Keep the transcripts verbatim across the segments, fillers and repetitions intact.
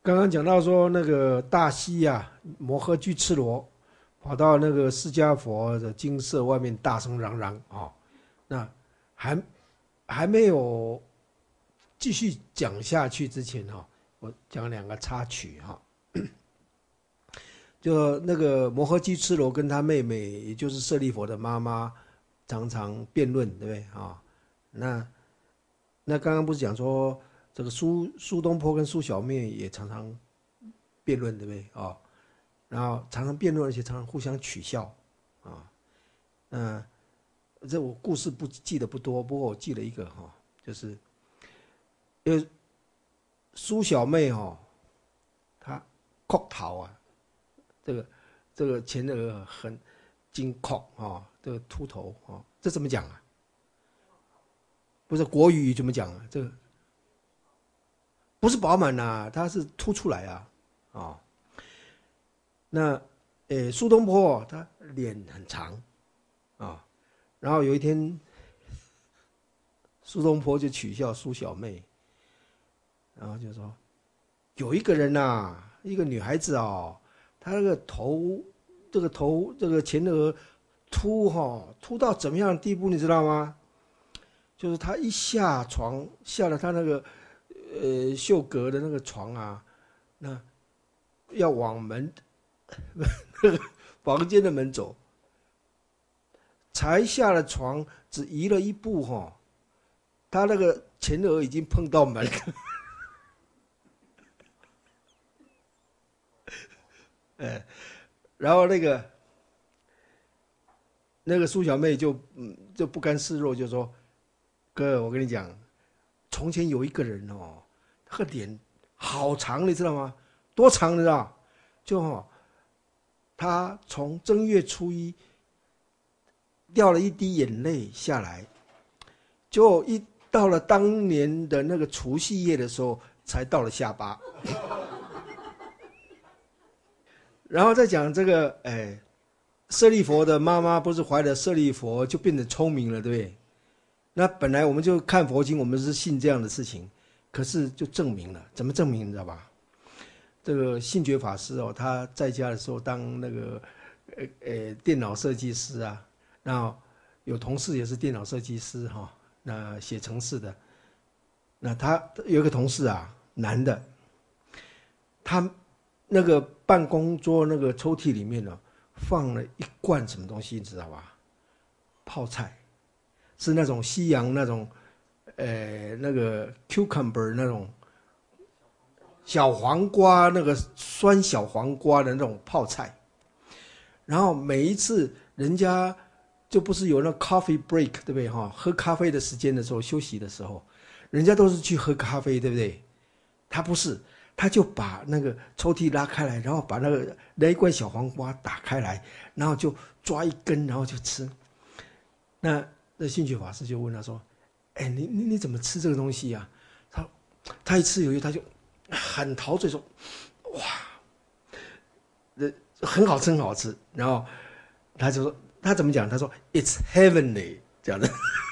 刚刚讲到说那个大西呀、摩诃居赤罗跑到那个释迦佛的精舍外面大声嚷嚷啊、哦，那还还没有继续讲下去之前哈、哦，我讲两个插曲哈、哦，就那个摩诃居赤罗跟他妹妹，也就是舍利佛的妈妈，常常辩论，对不对啊、哦？那那刚刚不是讲说这个苏苏东坡跟苏小妹也常常辩论，对不对啊、哦？然后常常辩论，而且常常互相取笑啊。嗯，这我故事不记得不多，不过我记了一个哈、哦，就是因为苏小妹哦，她哭头啊，这个这个前额很金哭啊，这个秃头啊，这怎么讲啊？不是国语怎么讲啊？这个不是饱满呐，它是凸出来啊，啊、哦。那，诶，苏东坡他脸很长啊，然后有一天，苏东坡就取笑苏小妹，然后就说，有一个人呐、啊，一个女孩子哦，她那个头，这个头，这个前额秃哈、哦，秃到怎么样的地步，你知道吗？就是她一下床，下了她那个呃绣阁的那个床啊，那要往门。房间的门走，才下了床，只移了一步哈、哦，他那个前额已经碰到门了，哎，然后那个那个苏小妹就嗯就不甘示弱，就说：“哥，我跟你讲，从前有一个人哦，他的脸好长，你知道吗？多长你知道？就哦。”他从正月初一掉了一滴眼泪下来，就一到了当年的那个除夕夜的时候，才到了下巴。然后再讲这个，哎，舍利佛的妈妈不是怀了舍利佛就变得聪明了，对不对？那本来我们就看佛经，我们是信这样的事情，可是就证明了，怎么证明你知道吧？这个信觉法师哦，他在家的时候当那个呃呃电脑设计师啊，然后有同事也是电脑设计师哈、哦，那写程式的，那他有一个同事啊，男的，他那个办公桌那个抽屉里面呢、哦，放了一罐什么东西，你知道吧？泡菜，是那种西洋那种，呃那个 cucumber 那种。小黄瓜那个酸小黄瓜的那种泡菜，然后每一次人家就不是有那 coffee break 对不对哈？喝咖啡的时间的时候，休息的时候，人家都是去喝咖啡对不对？他不是，他就把那个抽屉拉开来，然后把那个那一罐小黄瓜打开来，然后就抓一根，然后就吃。那那信觉法师就问他说：“哎，你你你怎么吃这个东西呀、啊？”他他一吃有一他就。很陶醉说，哇，呃，很好吃，很好吃。然后他就说，他怎么讲？他说 ，It's heavenly 这样的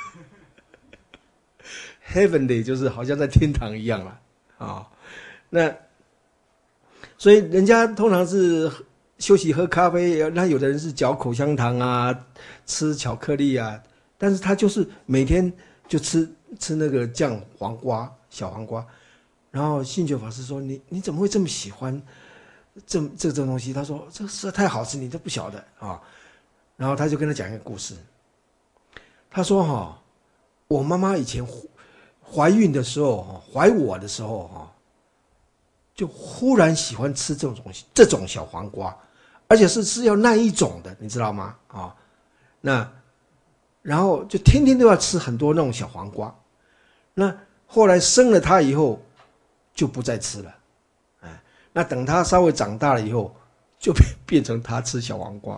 ，heavenly 就是好像在天堂一样了啊、哦。那所以人家通常是休息喝咖啡，那有的人是嚼口香糖啊，吃巧克力啊，但是他就是每天就吃吃那个酱黄瓜、小黄瓜。然后信觉法师说：“你你怎么会这么喜欢这这这东西？”他说：“这实在太好吃，你都不晓得啊。哦”然后他就跟他讲一个故事。他说：“哈、哦，我妈妈以前怀孕的时候，怀我的时候哈，就忽然喜欢吃这种东西，这种小黄瓜，而且是是要那一种的，你知道吗？啊、哦，那然后就天天都要吃很多那种小黄瓜。那后来生了他以后。”就不再吃了，哎，那等他稍微长大了以后，就变变成他吃小黄瓜，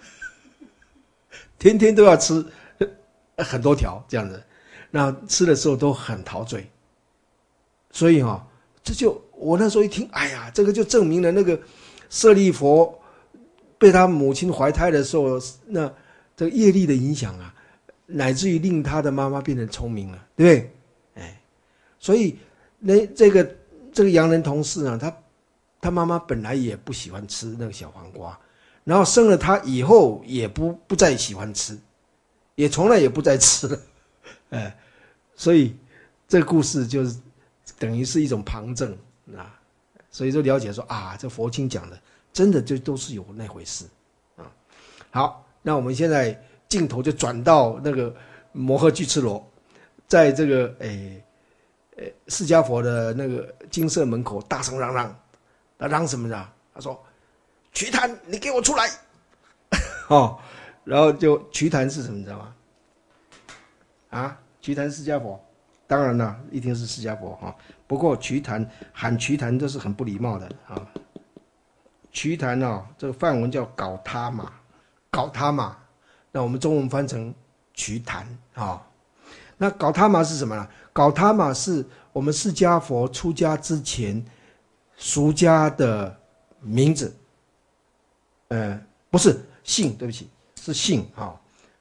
天天都要吃很多条这样子，那吃的时候都很陶醉，所以哈、哦，这就我那时候一听，哎呀，这个就证明了那个舍利佛被他母亲怀胎的时候，那这个业力的影响啊，乃至于令他的妈妈变得聪明了，对不对？哎，所以那这个。这个洋人同事呢，他他妈妈本来也不喜欢吃那个小黄瓜，然后生了他以后也不不再喜欢吃，也从来也不再吃了，哎，所以这个故事就是等于是一种旁证啊，所以就了解说啊，这佛经讲的真的就都是有那回事啊。好，那我们现在镜头就转到那个摩诃居赤罗，在这个诶。诶，释迦佛的那个精舍门口大声嚷嚷，他嚷什么呢？他说：“瞿昙，你给我出来！”哦，然后就瞿昙是什么，你知道吗？啊，瞿昙释迦佛，当然了，一定是释迦佛哈、哦。不过瞿昙喊瞿昙都是很不礼貌的啊、哦。瞿昙哦，这个梵文叫搞他玛，搞他玛，那我们中文翻成瞿昙啊。哦，那搞他玛是什么呢？搞他玛是我们释迦佛出家之前俗家的名字，呃，不是姓，对不起，是姓啊、哦。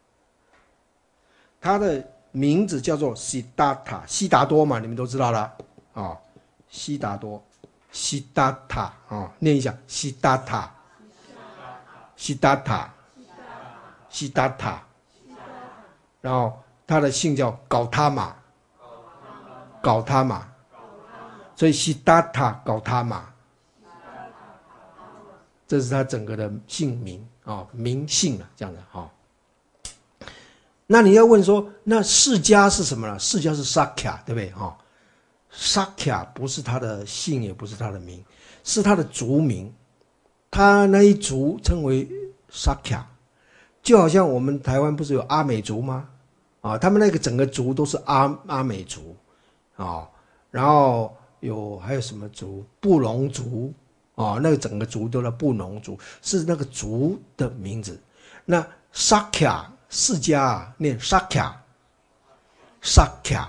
他的名字叫做悉达塔，悉达多嘛，你们都知道了啊、哦。悉达多，悉达塔啊、哦，念一下，悉达塔，悉达塔，悉达塔，然后他的姓叫搞他玛。搞他玛，所以悉达塔搞他玛，这是他整个的姓名啊、哦，名姓啊，这样的哈、哦。那你要问说，那释迦是什么呢？释迦是 Sakya， 对不对？哈、哦、，Sakya 不是他的姓，也不是他的名，是他的族名。他那一族称为 Sakya， 就好像我们台湾不是有阿美族吗？啊、哦，他们那个整个族都是阿阿美族。啊、哦，然后有还有什么族？布农族啊、哦，那个整个族都叫布农族，是那个族的名字。那 Sakya 释迦念 Sakya，Sakya，Sakya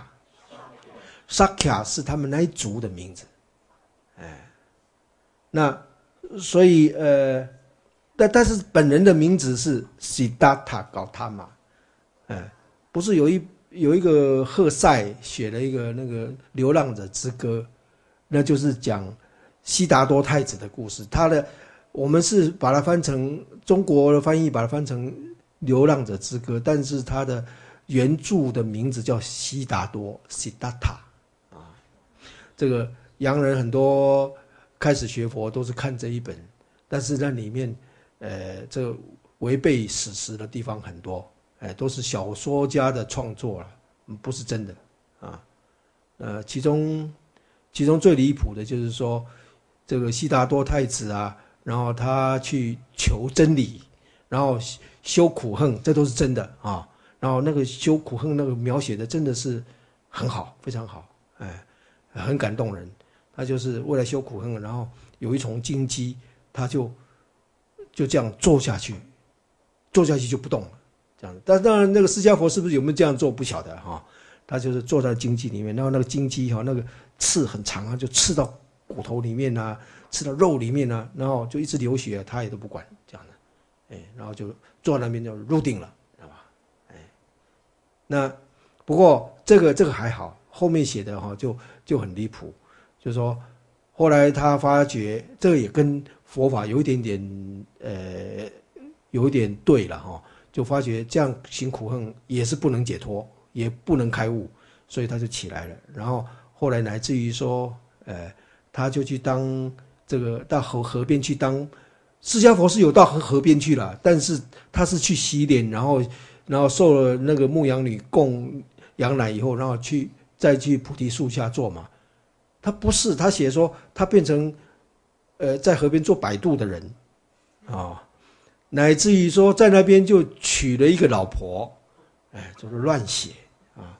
Sakya 是他们那一族的名字。哎，那所以呃，但但是本人的名字是 Siddhartha Gautama， 哎，不是有一。有一个赫塞写了一个那个《流浪者之歌》，那就是讲悉达多太子的故事。他的我们是把它翻成中国的翻译，把它翻成《流浪者之歌》，但是他的原著的名字叫悉达多 （Siddhartha） 啊。这个洋人很多开始学佛都是看这一本，但是那里面呃，这个违背史实的地方很多。哎，都是小说家的创作了，不是真的啊。呃，其中其中最离谱的就是说，这个悉达多太子啊，然后他去求真理，然后修苦恨，这都是真的啊。然后那个修苦恨那个描写的真的是很好，非常好，哎，很感动人。他就是为了修苦恨，然后有一重荆棘，他就就这样坐下去，坐下去就不动了。这样，但当然，那个释迦佛是不是有没有这样做不晓得哈、哦。他就是坐在荆棘里面，然后那个荆棘哈，那个刺很长啊，就刺到骨头里面啊，刺到肉里面啊，然后就一直流血，他也都不管这样的，哎，然后就坐在那边就入定了，知道吧？哎，那不过这个这个还好，后面写的哈就就很离谱，就是说后来他发觉这个也跟佛法有一点点呃有一点对了哈、哦。就发觉这样行苦恨也是不能解脱，也不能开悟，所以他就起来了。然后后来乃至于说，呃，他就去当这个到河河边去当，释迦佛是有到河河边去了，但是他是去洗脸，然后然后受了那个牧羊女供羊奶以后，然后去再去菩提树下坐嘛。他不是，他写说他变成呃在河边做摆渡的人啊。哦，乃至于说在那边就娶了一个老婆，哎，就是乱写啊。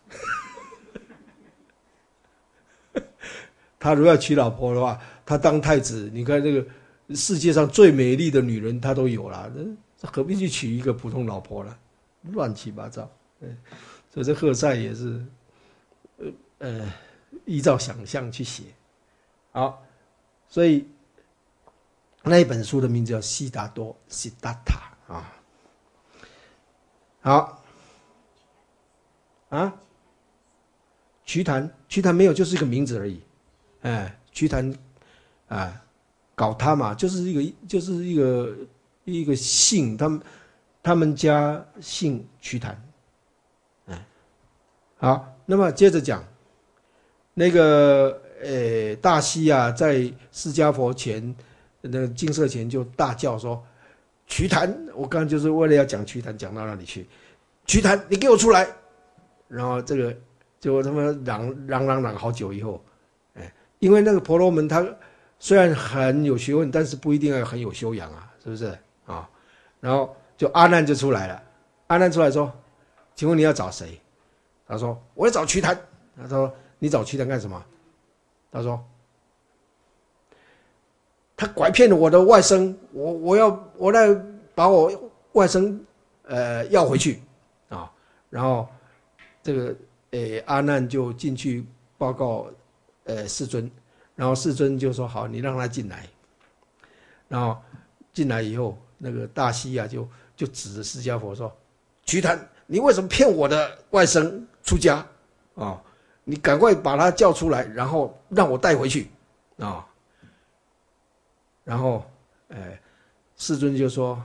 他如果要娶老婆的话，他当太子，你看这个世界上最美丽的女人他都有了，何必去娶一个普通老婆呢？乱七八糟。所以这赫塞也是，呃呃，依照想象去写。好，所以。那一本书的名字叫《悉达多》（Siddhartha） 啊。好，啊，瞿昙，瞿昙没有，就是一个名字而已。哎，瞿昙，啊， 搞他嘛，就是一个就是一个一个姓，他们他们家姓瞿昙。嗯，好，那么接着讲那个呃大西啊，在释迦佛前那个金色前就大叫说：“瞿昙！”我刚刚就是为了要讲瞿昙，讲到那里去。瞿昙，你给我出来！然后这个就他妈嚷嚷嚷嚷好久以后，哎，因为那个婆罗门他虽然很有学问，但是不一定要很有修养啊，是不是啊？然后就阿难就出来了，阿难出来说：“请问你要找谁？”他说：“我要找瞿昙。”他说：“你找瞿昙干什么？”他说：“他拐骗了我的外甥，我我要我来把我外甥呃要回去啊。”然后这个呃阿难就进去报告呃世尊，然后世尊就说：“好，你让他进来。”然后进来以后，那个大西啊就就指着释迦佛说：“瞿昙，你为什么骗我的外甥出家啊、哦？你赶快把他叫出来，然后让我带回去啊、哦！”然后，呃，世尊就说：“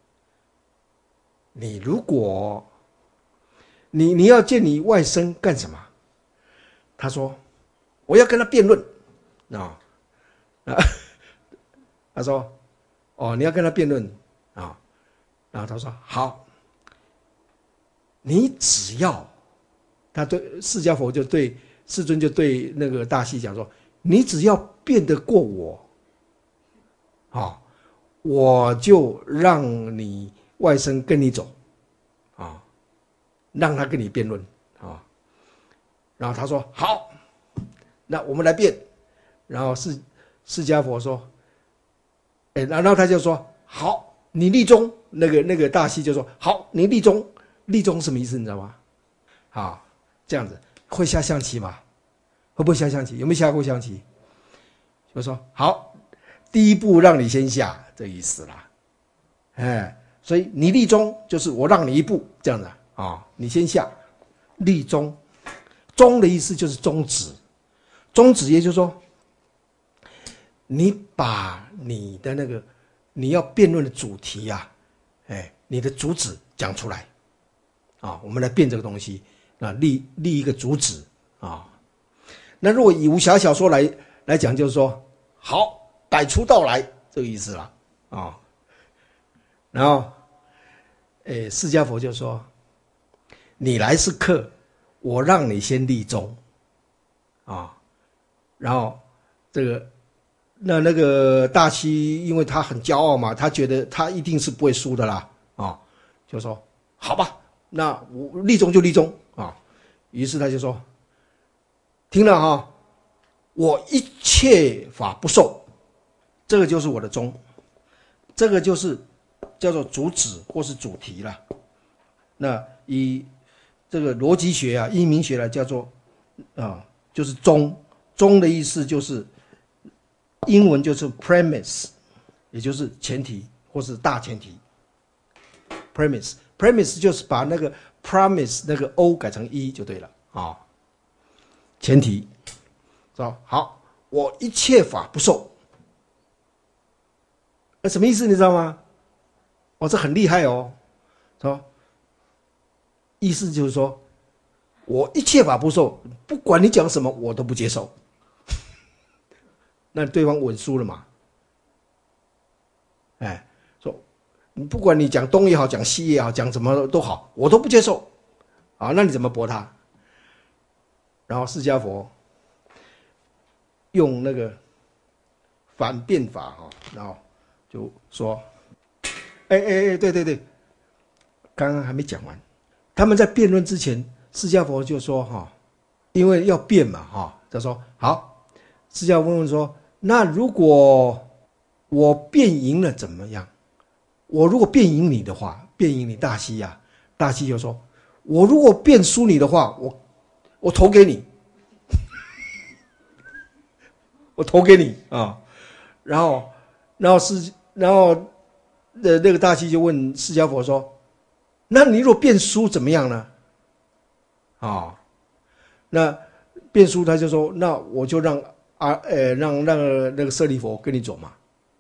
你如果你你要见你外甥干什么？”他说：“我要跟他辩论啊。哦”他说：“哦，你要跟他辩论啊、哦？”然后他说：“好，你只要……”他对释迦佛就对世尊就对那个大西讲说：“你只要辩得过我，好、哦，我就让你外甥跟你走，啊、哦，让他跟你辩论啊。哦”然后他说：“好，那我们来辩。”然后释释迦佛说：“哎，然后他就说：好，你立中。”那个那个大西就说：“好，你立中。”立中什么意思？你知道吗？好。这样子会下象棋吗？会不会下象棋？有没有下过象棋？就说好，第一步让你先下，这意思啦。哎，所以你立中就是我让你一步，这样子啊、哦，你先下，立中。中的意思就是终止，终止也就是说，你把你的那个你要辩论的主题啊，哎，你的主旨讲出来啊、哦，我们来辩这个东西。啊，立立一个主旨啊。那如果以武侠小说来来讲，就是说，好，百出道来这个意思了啊。然后，诶，释迦佛就说：“你来是客，我让你先立中啊。”然后这个那那个大西，因为他很骄傲嘛，他觉得他一定是不会输的啦啊，就说：“好吧。”那我立中就立中啊，于是他就说：“听了哈，我一切法不受，这个就是我的宗，这个就是叫做主旨或是主题了。那以这个逻辑学啊、因明学来叫做啊，就是宗。宗的意思就是英文就是 premise， 也就是前提或是大前提 premise。premise 就是把那个 promise 那个 o 改成一就对了啊、哦。前提说好，我一切法不受，那什么意思你知道吗？哦，这很厉害哦。说意思就是说，我一切法不受，不管你讲什么，我都不接受。那对方稳输了嘛？哎，说你不管你讲东也好，讲西也好，讲什么都好，我都不接受。啊，那你怎么驳他？然后释迦佛用那个反辩法哈，然后就说：“哎哎哎，对对对，刚刚还没讲完。他们在辩论之前，释迦佛就说哈，因为要辩嘛哈，他说好，释迦佛问说。”那如果我辩赢了怎么样？我如果辩赢你的话，辩赢你大西啊，大西就说：“我如果辩输你的话，我我投给你，我投给你啊。”然后，然后释，然后的那个大西就问释迦佛说：“那你如果辩输怎么样呢？”啊，那辩输他就说：“那我就让。”啊，呃，让让那个舍利佛跟你走嘛，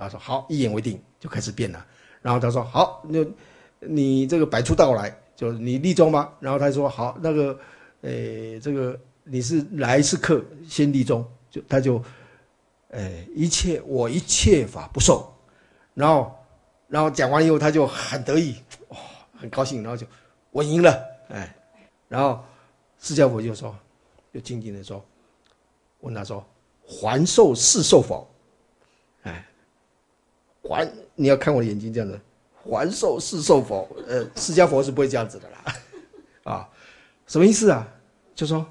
他说好，一言为定，就开始变了。然后他说好，那你这个百出道来，就你立中吧。然后他说好，那个，诶，这个你是来是客，先立中，就他就，诶，一切我一切法不受。然后，然后讲完以后，他就很得意，哇、哦，很高兴，然后就我赢了，哎，然后释迦佛就说，就静静的说，问他说，还受是受否？哎，还你要看我的眼睛这样子。还受是受否？呃，释迦佛是不会这样子的啦，啊，什么意思啊？就说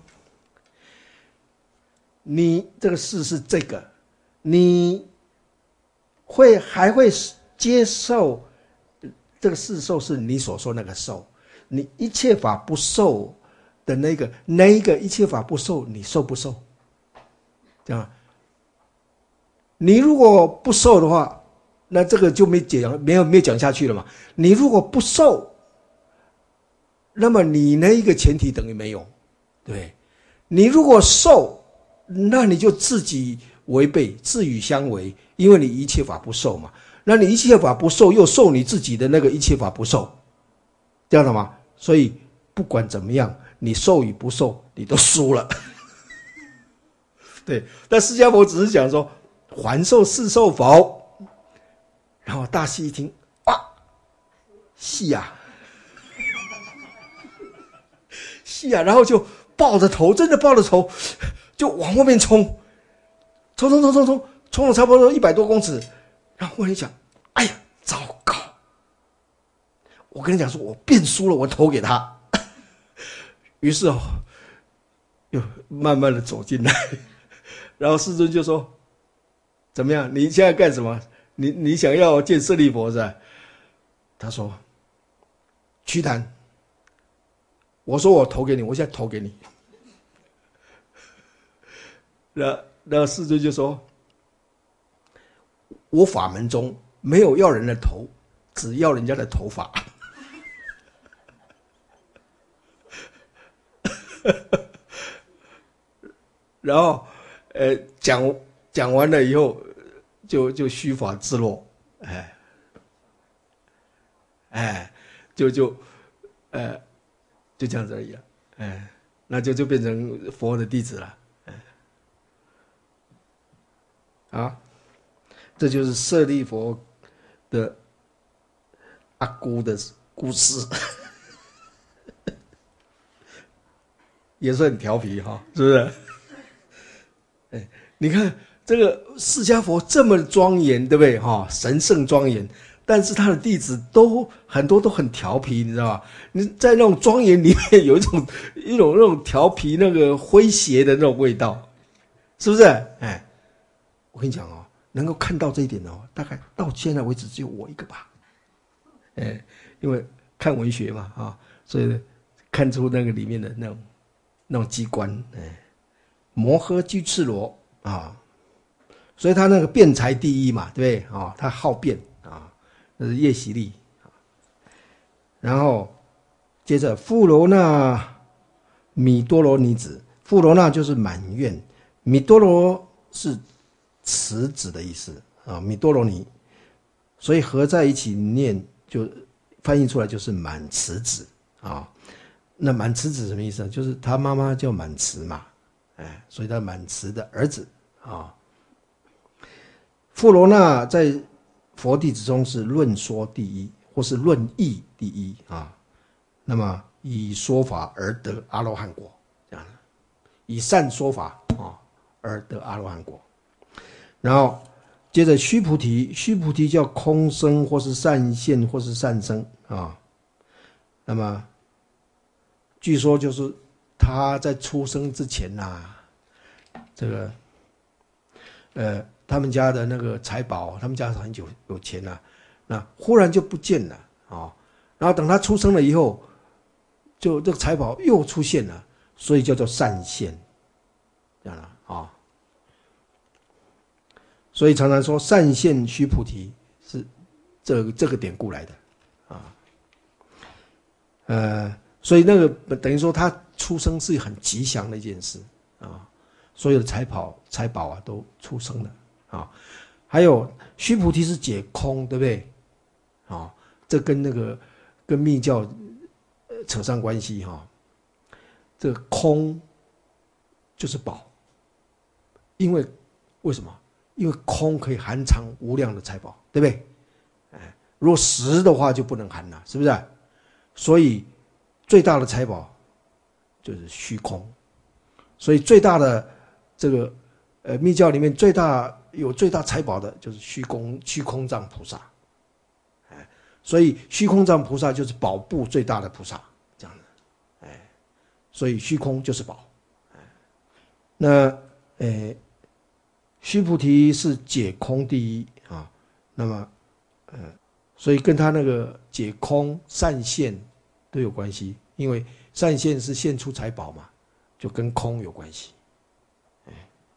你这个事是这个，你会还会接受这个事受是你所说那个受，你一切法不受的那个那一个一切法不受，你受不受？这样，你如果不受的话。那这个就没讲，没有没有讲下去了嘛。你如果不受，那么你那一个前提等于没有，对。你如果受，那你就自己违背，自与相违，因为你一切法不受嘛。那你一切法不受，又受你自己的那个一切法不受，这样的吗？所以不管怎么样，你受与不受，你都输了。对，但释迦佛只是讲说，还受是受否？然后大师一听，哇，是呀，是呀，然后就抱着头，真的抱着头，就往外面冲，冲冲冲冲冲，冲了差不多一百多公尺。然后我跟你讲，哎呀，糟糕！我跟你讲说，我变输了，我投给他。于是哦，又慢慢的走进来，然后世尊就说：“怎么样？你现在干什么？”你你想要见舍利弗是吧？他说：“瞿昙，我说我投给你，我现在投给你。”那那世尊就说：“我法门中没有要人的头，只要人家的头发。”然后，呃，讲讲完了以后。就就虚法自落，哎，哎，就就，呃，就这样子而已了，哎，那就就变成佛的弟子了，哎，啊，这就是舍利弗的阿姑的故事，也是很调皮哈，是不是？哎，你看。这个释迦佛这么庄严，对不对？哈，神圣庄严，但是他的弟子都很多都很调皮，你知道吧？你在那种庄严里面有一种一种那种调皮、那个诙谐的那种味道，是不是？哎，我跟你讲哦，能够看到这一点哦，大概到现在为止只有我一个吧。哎，因为看文学嘛，啊，所以看出那个里面的那种那种机关，哎，摩诃居赤罗啊。所以他那个辩才第一嘛，对不对？哦，他好辩啊，那是叶习利。然后接着富罗那米多罗尼子，富罗那就是满愿，米多罗是池子的意思啊，米多罗尼，所以合在一起念就翻译出来就是满池子啊。那满池子什么意思呢？就是他妈妈叫满池嘛，哎，所以他满池的儿子啊。富罗那在佛弟子中是论说第一，或是论义第一啊。那么以说法而得阿罗汉果，这样以善说法啊而得阿罗汉果。然后接着须菩提，须菩提叫空生，或是善现，或是善生啊。那么据说就是他在出生之前呐、啊，这个呃。他们家的那个财宝，他们家很有有钱啊，那忽然就不见了啊、哦。然后等他出生了以后，就这个财宝又出现了，所以叫做善现，这样了啊、哦。所以常常说善现须菩提是这个这个典故来的啊。呃，所以那个等于说他出生是很吉祥的一件事啊，所有的财宝财宝啊都出生了。啊， 还有须菩提是解空，对不对？啊、哦，这跟那个跟密教扯上关系哈、哦。这个空就是宝，因为为什么？因为空可以含藏无量的财宝，对不对？哎，如果实的话就不能含了，是不是？所以最大的财宝就是虚空，所以最大的这个呃密教里面最大有最大财宝的就是虚空虚空藏菩萨，哎，所以虚空藏菩萨就是宝部最大的菩萨，这样的，哎，所以虚空就是宝，哎，那呃须菩提是解空第一啊，那么呃，所以跟他那个解空善现都有关系，因为善现是现出财宝嘛，就跟空有关系。哎，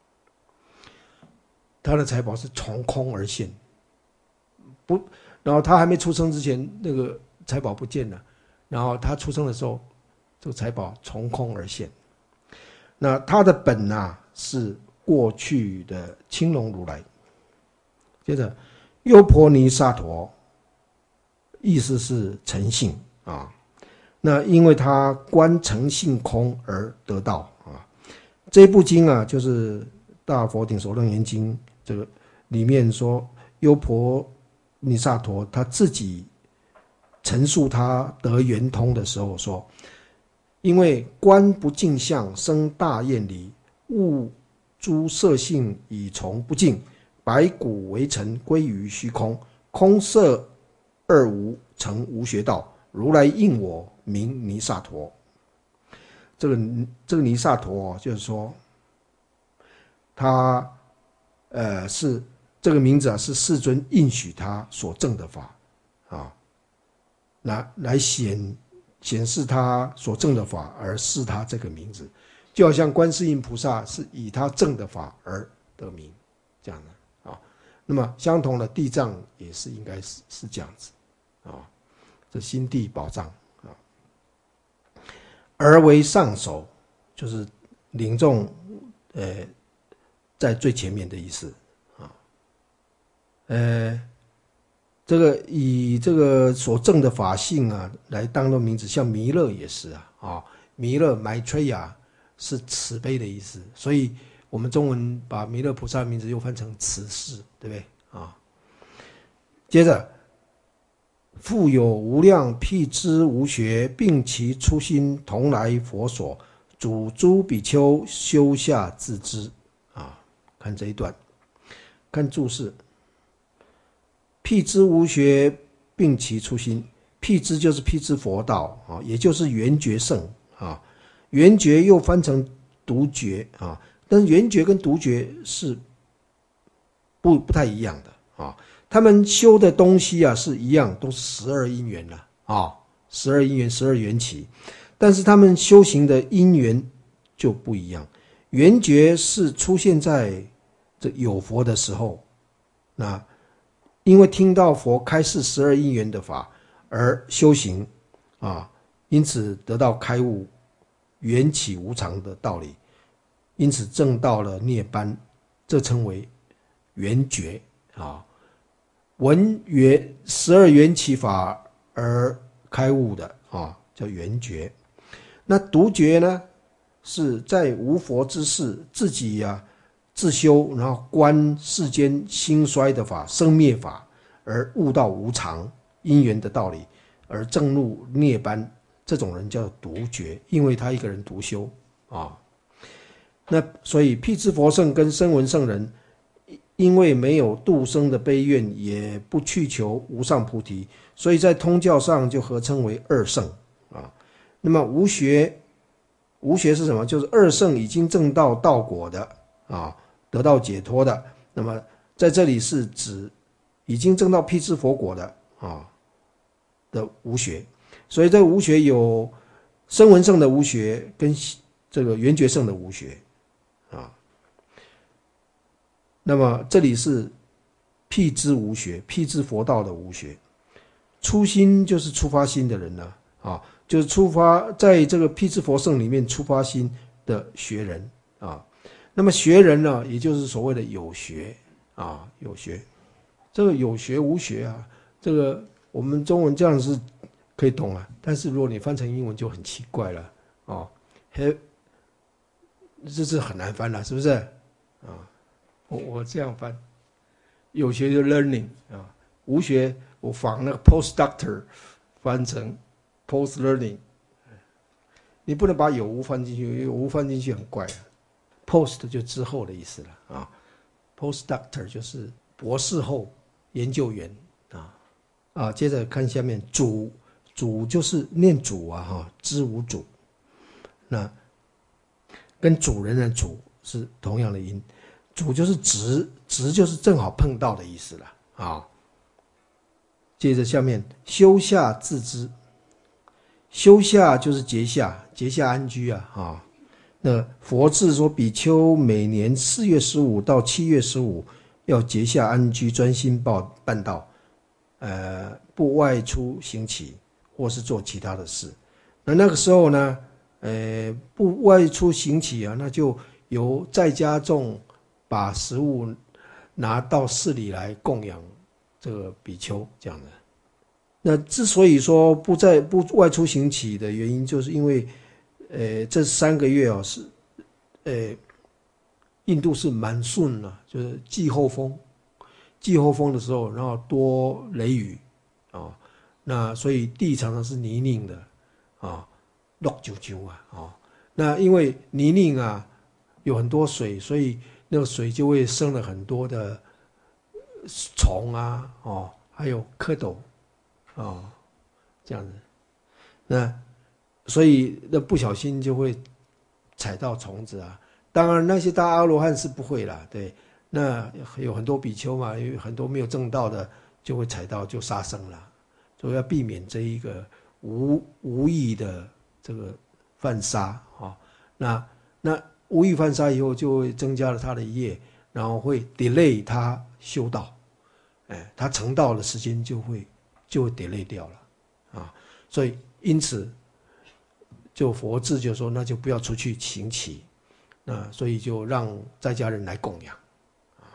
他的财宝是从空而现，不，然后他还没出生之前，那个财宝不见了，然后他出生的时候，这个财宝从空而现。那他的本啊是过去的青龙如来。接着，优婆尼萨陀，意思是诚信啊。那因为他观诚信空而得道啊。这部经啊，就是《大佛顶首楞严经》这个里面说，优婆尼萨陀他自己陈述他得圆通的时候说，因为观不净相生大厌离，悟诸色性以从不净，白骨为尘归于虚空，空色二无成无学道，如来应我名弥萨陀。这个这个弥萨陀就是说，他呃是这个名字啊，是世尊应许他所证的法啊，来来显显示他所证的法而示他这个名字，就好像观世音菩萨是以他证的法而得名，这样的啊。那么相同的地藏也是应该是是这样子啊，这心地宝藏啊，而为上首，就是领众呃在最前面的意思啊，呃。这个以这个所证的法性啊来当做名字，像弥勒也是啊，啊，弥勒埋吹呀是慈悲的意思，所以我们中文把弥勒菩萨的名字又翻成慈氏，对不对啊？接着，复有无量辟支无学，并其初心同来佛所，主诸比丘修下自知啊。看这一段，看注释。辟支无学，并其初心。辟支就是辟支佛道啊，也就是圆觉圣啊。圆觉又翻成独觉啊，但是圆觉跟独觉是不不太一样的啊。他们修的东西啊是一样，都是十二因缘了啊，十二因缘、十二缘起，但是他们修行的因缘就不一样。圆觉是出现在这有佛的时候，那因为听到佛开示十二因缘的法而修行啊，因此得到开悟缘起无常的道理，因此证到了涅槃，这称为圆觉啊。闻缘十二缘起法而开悟的啊，叫圆觉。那独觉呢，是在无佛之世自己呀、啊。自修，然后观世间兴衰的法、生灭法，而悟到无常因缘的道理，而证入涅槃。这种人叫独觉，因为他一个人独修啊。那所以辟支佛圣跟声闻圣人，因为没有度生的悲愿，也不去求无上菩提，所以在通教上就合称为二圣啊。那么无学，无学是什么？就是二圣已经证到道果的啊。得到解脱的，那么在这里是指已经证到辟支佛果的啊的无学，所以这个无学有声闻圣的无学跟这个圆觉圣的无学啊。那么这里是辟支无学，辟支佛道的无学。初心就是出发心的人呢啊，就是出发在这个辟支佛圣里面出发心的学人啊。那么学人呢，也就是所谓的有学啊，有学。这个有学无学啊，这个我们中文这样是可以懂啊，但是如果你翻成英文就很奇怪了哦。Have 这是很难翻了，是不是？啊，我我这样翻，有学就 learning 啊，无学我仿那个 postdoctor 翻成 post learning。你不能把有无翻进去，有无翻进去很怪啊。post 就之后的意思了啊 ，postdoctor 就是博士后研究员啊啊。接着看下面，主主就是念主啊哈，知无主，那跟主人的主是同样的音，主就是直，直就是正好碰到的意思了啊。接着下面，修下自知，修下就是结下，结下安居啊啊。那佛制说，比丘每年四月十五到七月十五要结下安居，专心报办道，呃，不外出行乞或是做其他的事。那那个时候呢，呃，不外出行乞啊，那就由在家众把食物拿到寺里来供养这个比丘这样的。那之所以说不在不外出行乞的原因，就是因为，呃，这三个月哦是，呃，印度是满顺啊，就是季候风，季候风的时候，然后多雷雨啊、哦，那所以地常常是泥泞的啊，落啾啾啊啊、哦，那因为泥泞啊有很多水，所以那个水就会生了很多的虫啊哦，还有蝌蚪。哦，这样子，那所以那不小心就会踩到虫子啊。当然那些大阿罗汉是不会啦，对。那有很多比丘嘛，有很多没有证道的就会踩到就杀生了，所以要避免这一个无无意的这个犯杀啊、哦。那那无意犯杀以后，就会增加了他的业，然后会 delay 他修道，哎，他成道的时间就会。就 delay 掉了啊，所以因此就佛制就说，那就不要出去行乞，那所以就让在家人来供养啊。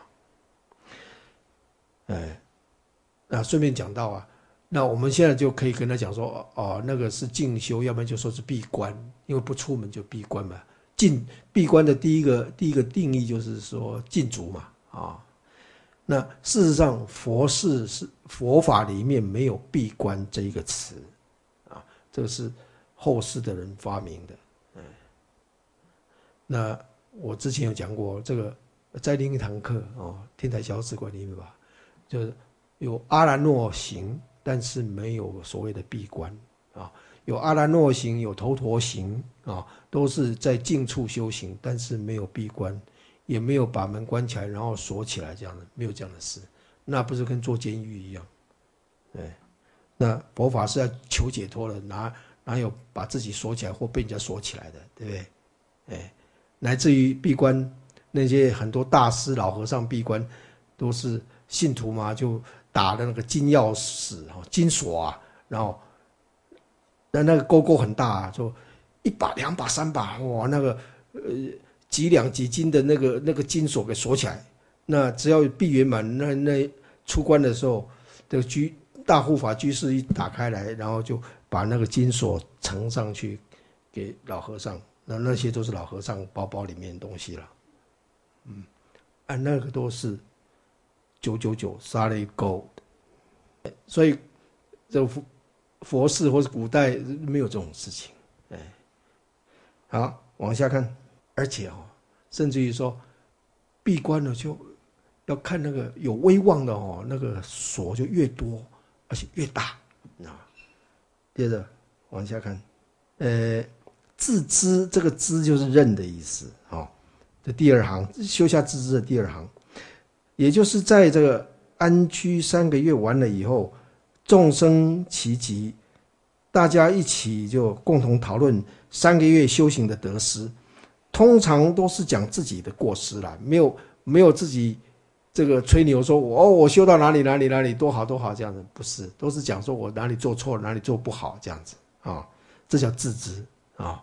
哎，那顺便讲到啊，那我们现在就可以跟他讲说，哦，那个是静修，要不然就说是闭关，因为不出门就闭关嘛。禁闭关的第一个第一个定义就是说禁足嘛啊。那事实上，佛事是佛法里面没有闭关这一个词，啊，这个是后世的人发明的。嗯，那我之前有讲过，这个在另一堂课哦，天台小止观里面吧，就是有阿兰若行，但是没有所谓的闭关啊，有阿兰若行，有头陀行啊，都是在静处修行，但是没有闭关。也没有把门关起来，然后锁起来，这样的没有这样的事，那不是跟坐监狱一样？对，那佛法是要求解脱的，哪哪有把自己锁起来或被人家锁起来的，对不对？哎，乃至于闭关，那些很多大师老和尚闭关，都是信徒嘛，就打的那个金钥匙哈，金锁啊，然后那那个勾勾很大啊，就一把、两把、三把，哇，那个呃。几两几斤的那个那个金锁给锁起来，那只要闭圆满，那那出关的时候，这个居大护法居士一打开来，然后就把那个金锁呈上去给老和尚，那那些都是老和尚包包里面的东西了，嗯，啊，那个都是九九九 solid gold， 所以这佛佛事或是古代没有这种事情，哎，好，往下看。而且哦，甚至于说，闭关了就要看那个有威望的哦，那个锁就越多，而且越大啊。接着往下看，呃，自知这个知就是认的意思啊、哦。这第二行修下自知的第二行，也就是在这个安居三个月完了以后，众生齐集，大家一起就共同讨论三个月修行的得失。通常都是讲自己的过失啦，没有没有自己这个吹牛说我哦我修到哪里哪里哪里多好多好这样子，不是，都是讲说我哪里做错了哪里做不好这样子啊，这叫自知啊，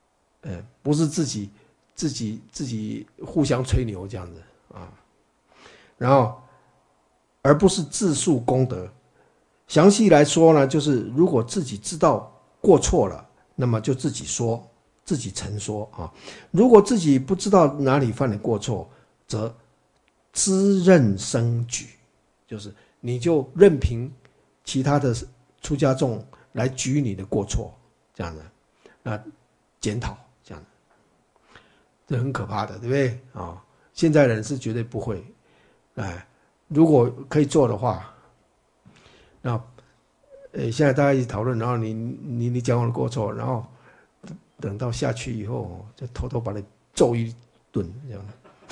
呃不是自己自己自己互相吹牛这样子啊。 然后而不是自述功德。详细来说呢，就是如果自己知道过错了，那么就自己说，自己陈说啊。如果自己不知道哪里犯了过错，则知任生举，就是你就任凭其他的出家众来举你的过错，这样的，那检讨这样的，这很可怕的，对不对啊、哦？现在人是绝对不会，哎，如果可以做的话，那，呃，现在大家一起讨论，然后你你你讲我的过错，然后等到下去以后，就偷偷把你揍一顿，这样的。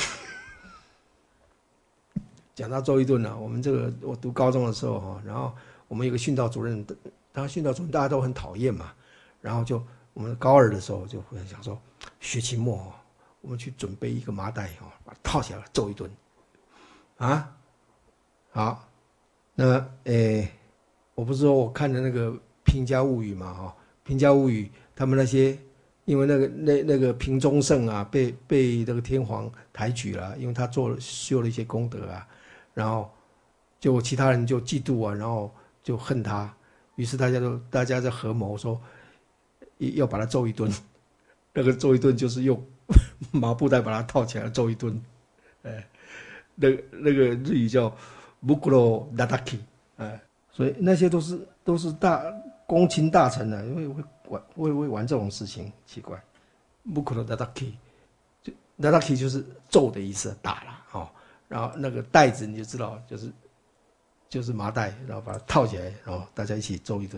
讲到揍一顿呢，我们这个我读高中的时候哈，然后我们有个训导主任，他训导主任大家都很讨厌嘛，然后就我们高二的时候就会想说，学期末哦，我们去准备一个麻袋哦，把它套起来揍一顿，啊，好，那诶，我不是说我看的那个《平家物语》嘛哈，《平家物语》他们那些。因为那个那那个平中盛啊，被被那个天皇抬举了，因为他做了修了一些功德啊，然后就其他人就嫉妒啊，然后就恨他，于是大家都大家在合谋说要把他揍一顿，那个揍一顿就是用麻布袋把他套起来揍一顿，哎，那那个日语叫 mukuro nadaki， 哎，所以那些都是都是大公卿大臣啊，因为会。玩会会玩这种事情，奇怪。不可能 nadaki， 就 nadaki 就是揍的意思，打了哦。然后那个袋子你就知道，就是就是麻袋，然后把它套起来，然后大家一起揍一顿。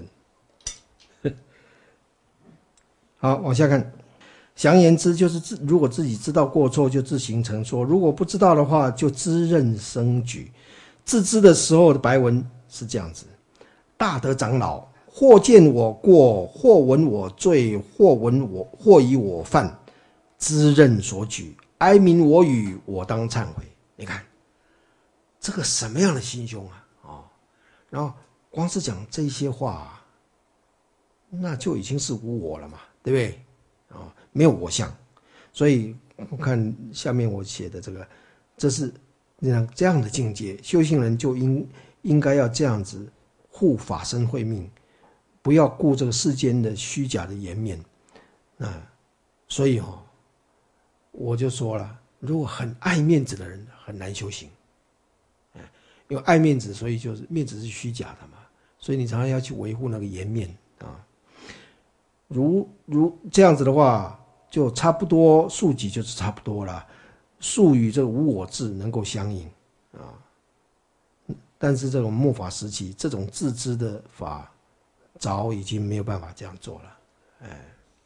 好，往下看。详言之，就是自如果自己知道过错，就自行陈说；如果不知道的话，就知任生举。自知的时候的白文是这样子：大德长老。或见我过，或闻我罪，或闻我，或以我犯，知任所举，哀鸣我语，我当忏悔。你看，这个什么样的心胸啊？哦，然后光是讲这些话、啊，那就已经是无我了嘛，对不对？啊、哦，没有我相，所以我看下面我写的这个，这是这样的境界，修行人就应应该要这样子护法身慧命。不要顾这个世间的虚假的颜面，啊，所以哦，我就说了，如果很爱面子的人很难修行，因为爱面子，所以就是面子是虚假的嘛，所以你常常要去维护那个颜面啊。如如这样子的话，就差不多数己就是差不多了，数与这个无我智能够相应啊。但是这种末法时期，这种自知的法。早已经没有办法这样做了，哎，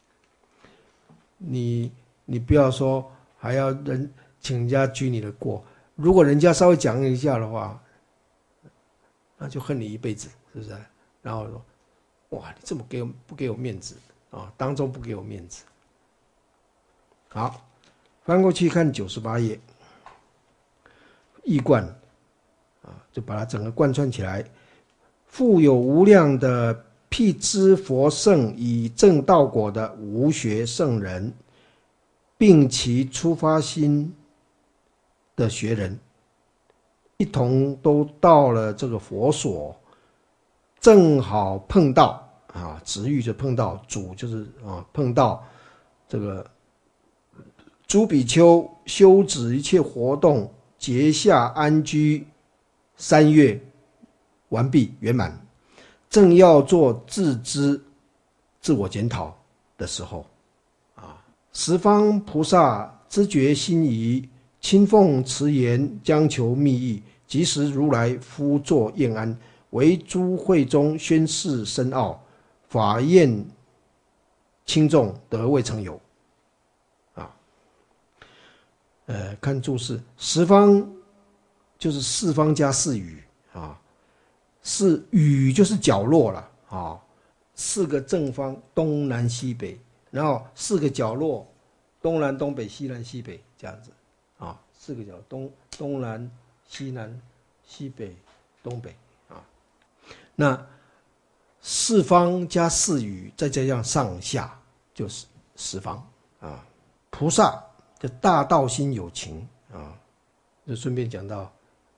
你你不要说还要人请人家举你的过，如果人家稍微讲一下的话，那就恨你一辈子，是不是？然后说，哇，你这么给我不给我面子啊？当中不给我面子。好，翻过去看九十八页，义贯啊，就把它整个贯穿起来，富有无量的。辟支佛圣以证道果的无学圣人，并其出发心的学人，一同都到了这个佛所，正好碰到啊，值遇就碰到，主就是啊碰到这个诸比丘休止一切活动，结下安居三月完毕圆满。正要做自知、自我检讨的时候，啊，十方菩萨知觉心仪，亲奉持言，将求密意。即时如来夫作宴安，为诸会中宣示深奥，法宴轻重得未曾有。啊，呃，看注释，十方就是四方加四隅啊。是隅就是角落了啊、哦，四个正方东南西北，然后四个角落东南东北西南西北这样子啊、哦，四个角东东南西南西北东北啊、哦，那四方加四隅再加上上下就是十方啊。菩萨的大道心有情啊，就顺便讲到。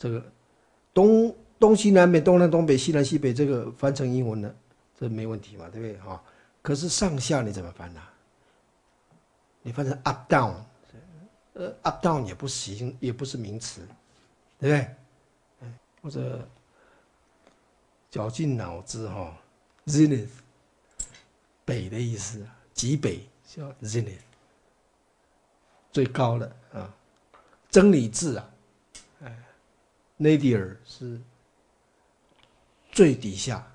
这个东东西南北、东南东北、西南西北，这个翻成英文呢，这没问题嘛，对不对？哈，可是上下你怎么翻呢、啊？你翻成 up down， 呃 up down 也不行，也不是名词，对不对？或者绞尽脑汁哈 ，zenith 北的意思，极北叫 zenith， 最高的啊，真理智啊，哎 ，nadir 是最底下，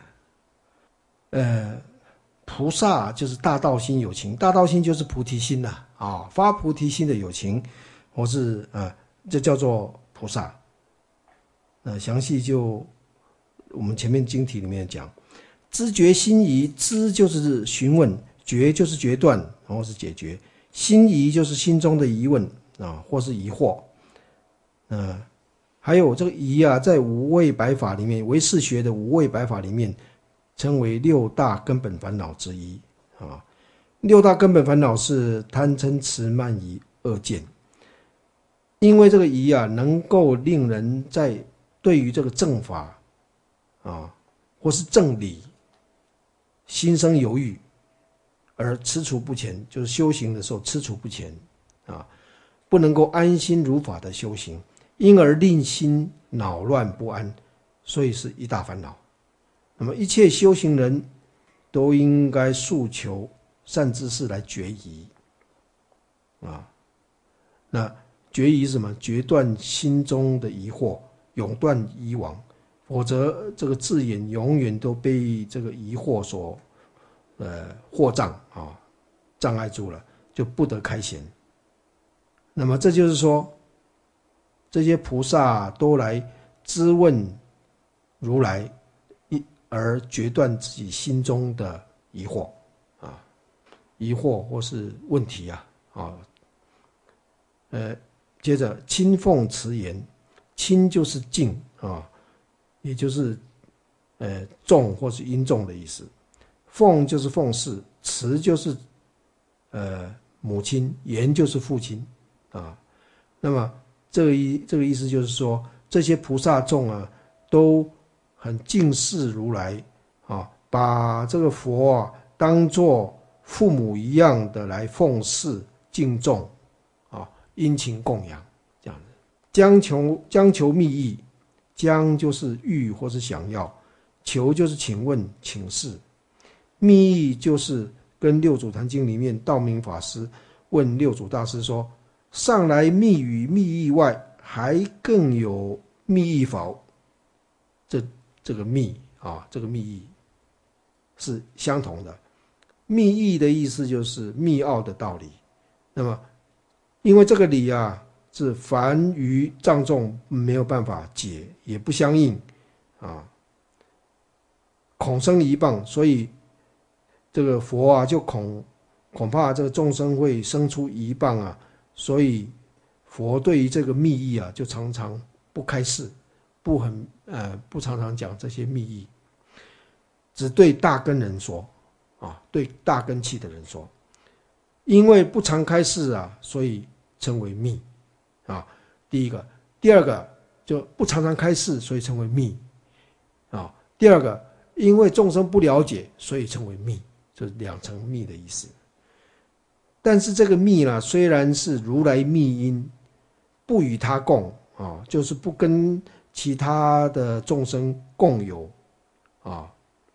呃。菩萨就是大道心有情，大道心就是菩提心呐、啊，啊，发菩提心的有情，或是呃，这叫做菩萨。呃，详细就我们前面经题里面讲，知觉心疑，知就是询问，觉就是决断，或是解决，心疑就是心中的疑问啊，或是疑惑。呃，还有这个疑啊，在五位百法里面，唯识学的五位百法里面。称为六大根本烦恼之一啊。六大根本烦恼是贪嗔痴慢疑二见，因为这个疑啊，能够令人在对于这个正法啊，或是正理心生犹豫，而踟蹰不前，就是修行的时候踟蹰不前啊，不能够安心如法的修行，因而令心恼乱不安，所以是一大烦恼。那么一切修行人都应该诉求善知识来决疑啊。那决疑是什么？决断心中的疑惑，永断疑网，否则这个字眼永远都被这个疑惑所呃惑障啊障碍住了，就不得开显。那么这就是说，这些菩萨都来质问如来。而决断自己心中的疑惑啊，疑惑或是问题啊啊，呃，接着亲奉持言，亲就是敬啊，也就是呃重或是殷重的意思，奉就是奉事，持就是呃母亲，言就是父亲啊。那么这个意这个意思就是说，这些菩萨众啊，都很敬视如来啊，把这个佛啊当作父母一样的来奉事敬重啊，殷勤供养这样子。将求将求密意，将就是欲或是想要，求就是请问请示，密意就是跟六祖坛经里面道明法师问六祖大师说：上来密语密意外，还更有密意否？这这个密啊，这个密意是相同的。密意的意思就是密奥的道理。那么，因为这个理啊，是凡于藏众没有办法解，也不相应啊，恐生疑谤，所以这个佛啊，就恐恐怕这个众生会生出疑谤啊，所以佛对于这个密意啊，就常常不开示。不很呃不常常讲这些密意，只对大根人说啊，对大根器的人说，因为不常开示啊，所以称为密啊。第一个，第二个就不常常开示，所以称为密啊。第二个，因为众生不了解，所以称为密，就是两层密的意思。但是这个密呢，虽然是如来密因，不与他共啊，就是不跟其他的众生共有啊，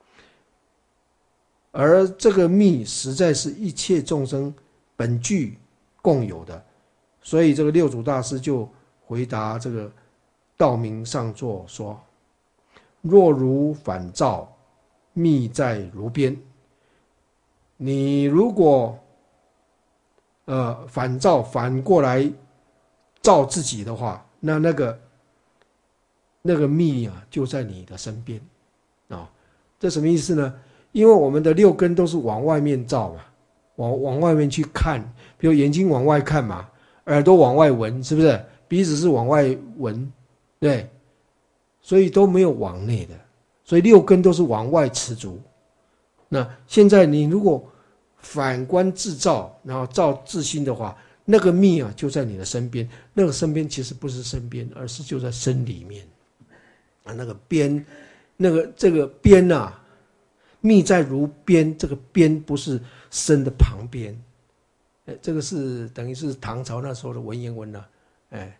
而这个密实在是一切众生本具共有的，所以这个六祖大师就回答这个道明上座说：若如反照，密在如边。你如果呃反照反过来照自己的话，那那个那个密啊就在你的身边啊。这什么意思呢？因为我们的六根都是往外面照嘛，往往外面去看，比如眼睛往外看嘛，耳朵往外闻，是不是？鼻子是往外闻，对，所以都没有往内的，所以六根都是往外持足。那现在你如果反观自照，然后照自心的话， 那个密啊就在你的身边，那个身边其实不是身边，而是就在身里面啊。那个边，那个这个边啊，密在如边，这个边不是身的旁边，哎，这个是等于是唐朝那时候的文言文呐、啊，哎，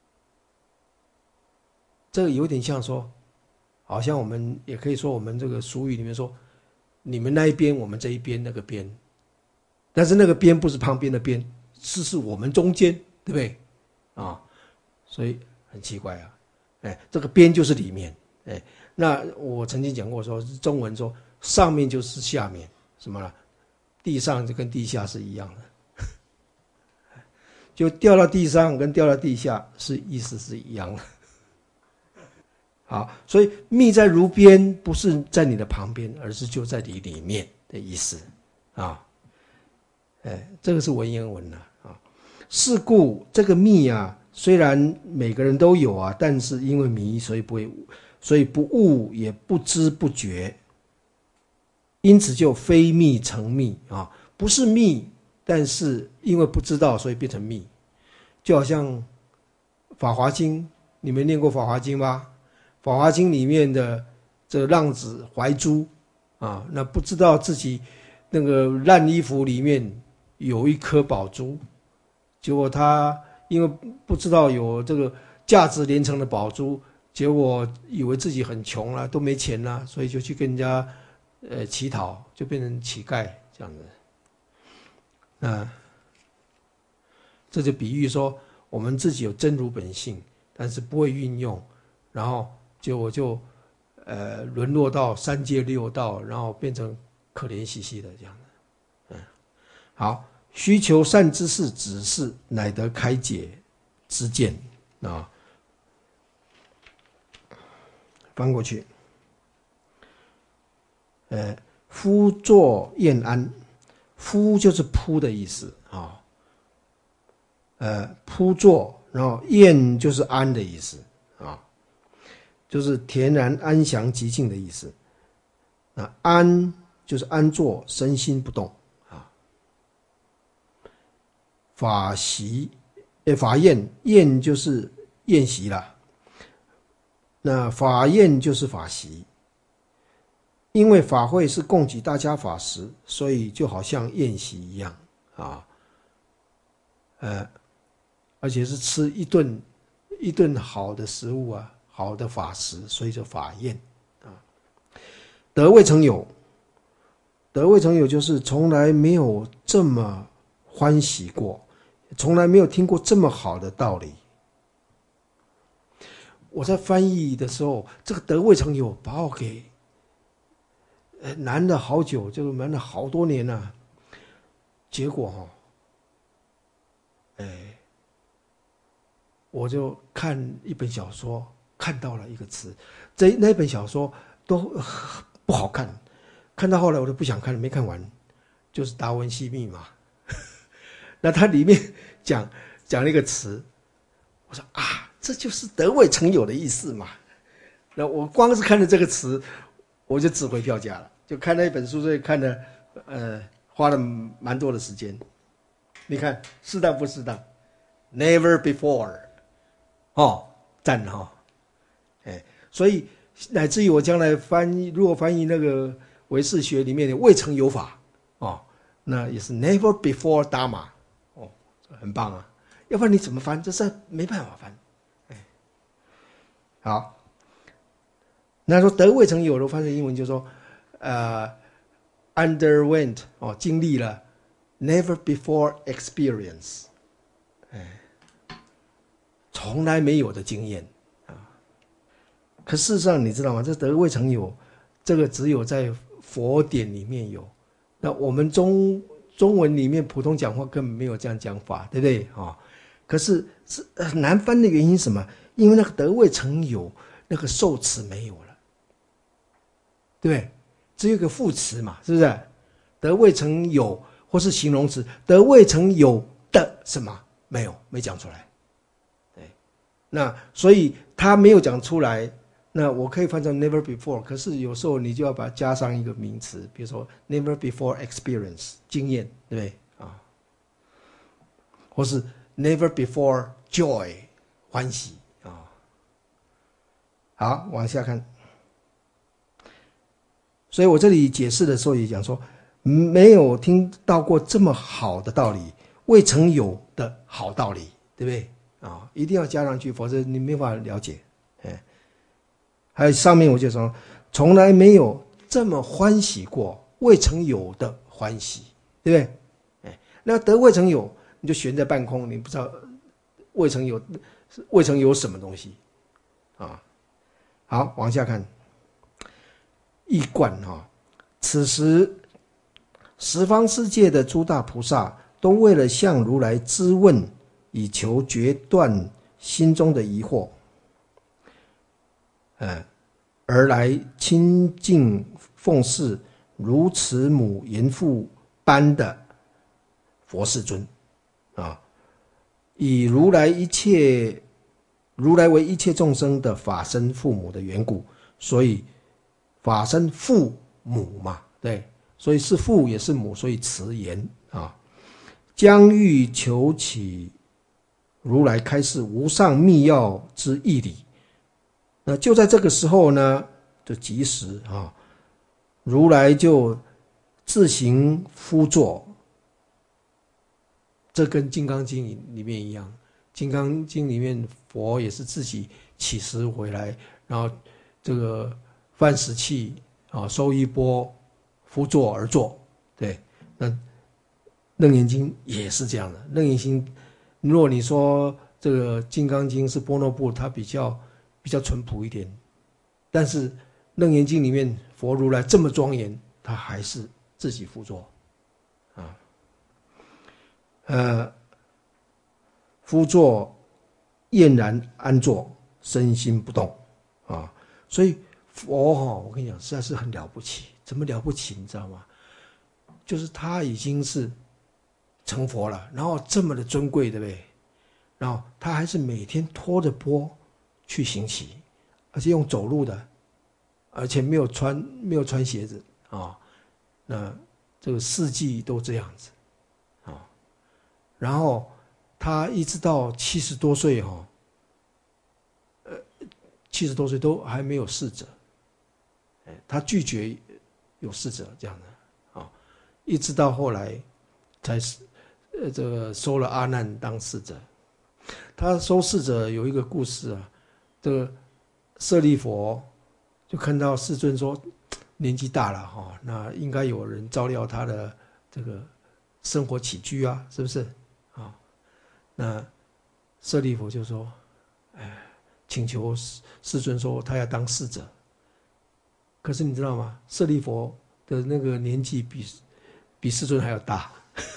这个有点像说，好像我们也可以说我们这个俗语里面说，你们那一边，我们这一边那个边，但是那个边不是旁边的边。是是我们中间，对不对啊？所以很奇怪啊，哎，这个边就是里面，哎，那我曾经讲过说，中文说上面就是下面，什么了？地上就跟地下是一样的，就掉到地上跟掉到地下是意思是一样的。好，所以密在如边，不是在你的旁边，而是就在你里面的意思啊。哎，这个是文言文啊。是故这个密啊，虽然每个人都有啊，但是因为迷，所以不会，所以不悟也不知不觉，因此就非密成密啊，不是密，但是因为不知道，所以变成密。就好像《法华经》，你们念过《法华经》吧？《法华经》里面的这个浪子怀珠啊，那不知道自己那个烂衣服里面有一颗宝珠。结果他因为不知道有这个价值连城的宝珠，结果以为自己很穷了，都没钱了，所以就去跟人家呃乞讨，就变成乞丐这样子。那这就比喻说，我们自己有真如本性，但是不会运用，然后结果就呃沦落到三界六道，然后变成可怜兮兮的这样的。嗯，好。需求善知识指示，乃得开解之见啊。翻过去，呃，夫坐宴安，夫就是铺的意思啊。呃，铺坐，然后宴就是安的意思啊，就是恬然安详极静的意思。那安就是安坐，身心不动。法席，呃，法宴，宴就是宴席啦。那法宴就是法席，因为法会是供给大家法食，所以就好像宴席一样啊。呃，而且是吃一顿一顿好的食物啊，好的法食，所以叫法宴啊。得未曾有，得未曾有就是从来没有这么欢喜过。从来没有听过这么好的道理。我在翻译的时候，这个得未曾有把我给难了好久，就难了好多年了、啊。结果哈、哦，哎，我就看一本小说，看到了一个词，这那本小说都不好看，看到后来我都不想看了，没看完，就是《达文西密码》。那它里面讲讲了一个词，我说啊，这就是得未曾有的意思嘛。那我光是看了这个词，我就值回票价了。就看那一本书，所以看了，呃，花了蛮多的时间。你看适当不适当 ？Never before， 哦，赞哈、哦，哎，所以乃至于我将来翻译，如果翻译那个唯识学里面的未曾有法，哦，那也是 Never before Dharma。很棒啊，要不然你怎么翻？这是没办法翻。哎，好，那说得未曾有的翻成英文就说，呃 ，underwent 哦，经历了 never before experience， 哎，从来没有的经验啊。可事实上你知道吗？这得未曾有，这个只有在佛典里面有。那我们中中文里面普通讲话根本没有这样讲法，对不对啊、哦？可是是很难翻的原因是什么？因为那个得未曾有那个受词没有了，对不对？只有一个副词嘛，是不是？得未曾有或是形容词，得未曾有的什么没有，没讲出来。对，那所以他没有讲出来。那我可以翻成 never before， 可是有时候你就要把它加上一个名词，比如说 never before experience 经验，对不对啊？ 或是 never before joy 欢喜啊、哦。好，往下看。所以我这里解释的时候也讲说，没有听到过这么好的道理，未曾有的好道理，对不对啊、哦？一定要加上去，否则你没法了解。哎，还有上面我就说，从来没有这么欢喜过，未曾有的欢喜，对不对？哎，那得未曾有，你就悬在半空，你不知道未曾有，未曾有什么东西啊？好，往下看。一观哈，此时十方世界的诸大菩萨都为了向如来咨问，以求决断心中的疑惑，呃，而来亲近奉侍如慈母严父般的佛世尊啊，以如来一切如来为一切众生的法身父母的缘故，所以法身父母嘛，对，所以是父也是母，所以慈言啊，将欲求起如来开示无上密要之义理。那就在这个时候呢，就即时啊，如来就自行敷座。这跟《金刚经》里面一样，《金刚经》里面佛也是自己起时回来，然后这个饭食器啊，收衣钵，敷座而坐。对，那楞严经也是这样的。楞严经，如果你说这个《金刚经》是波若部，它比较比较淳朴一点，但是楞严经里面佛如来这么庄严，他还是自己敷座啊。呃，敷座晏然安坐，身心不动啊。所以佛哈、哦，我跟你讲，实在是很了不起。怎么了不起？你知道吗？就是他已经是成佛了，然后这么的尊贵，对不对？然后他还是每天拖着钵去行乞，而且用走路的，而且没有穿没有穿鞋子啊、哦。那这个四季都这样子啊、哦。然后他一直到七十多岁哈、哦，呃，七十多岁都还没有侍者，哎，他拒绝有侍者这样的啊、哦，一直到后来才是呃这个收了阿难当侍者。他收侍者有一个故事啊，这个舍利佛就看到世尊说年纪大了哈、哦，那应该有人照料他的这个生活起居啊，是不是啊、哦？那舍利佛就说，哎，请求世尊说他要当侍者。可是你知道吗？舍利佛的那个年纪比比世尊还要大，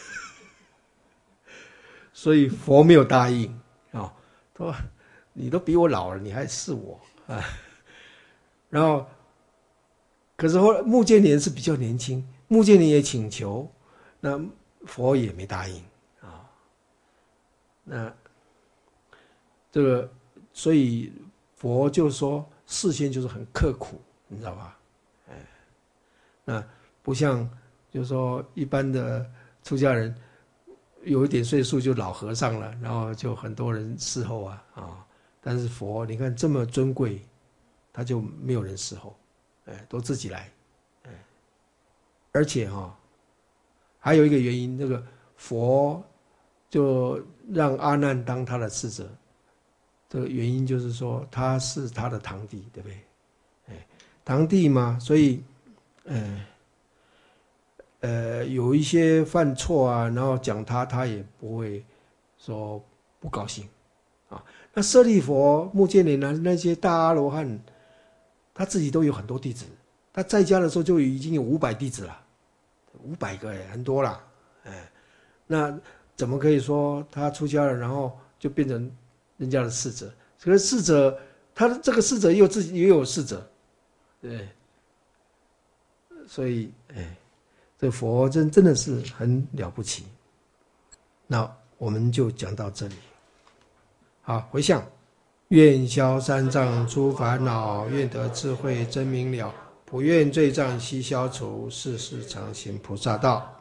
所以佛没有答应啊、哦。他说：“你都比我老了，你还是我啊？”然后，可是后来目犍连是比较年轻，目犍连也请求，那佛也没答应啊、哦。那这个，所以佛就说，事先就是很刻苦，你知道吧？哎，那不像就是说一般的出家人，有一点岁数就老和尚了，然后就很多人伺候啊啊、哦。但是佛，你看这么尊贵，他就没有人伺候，哎，都自己来，哎，而且哈、哦，还有一个原因，那个佛就让阿难当他的侍者。这个原因就是说他是他的堂弟，对不对？哎，堂弟嘛，所以，呃，呃，有一些犯错啊，然后讲他，他也不会说不高兴啊。那舍利佛、目犍连啊，那些大阿罗汉，他自己都有很多弟子，他在家的时候就已经有五百弟子了，五百个哎，很多了，哎，那怎么可以说他出家了，然后就变成人家的侍者？可是侍者，他的这个侍者又自己也有侍者，对，所以哎，这佛真真的是很了不起。那我们就讲到这里。好，回向，愿消三障诸烦恼，愿得智慧真明了，普愿罪障悉消除，世世常行菩萨道。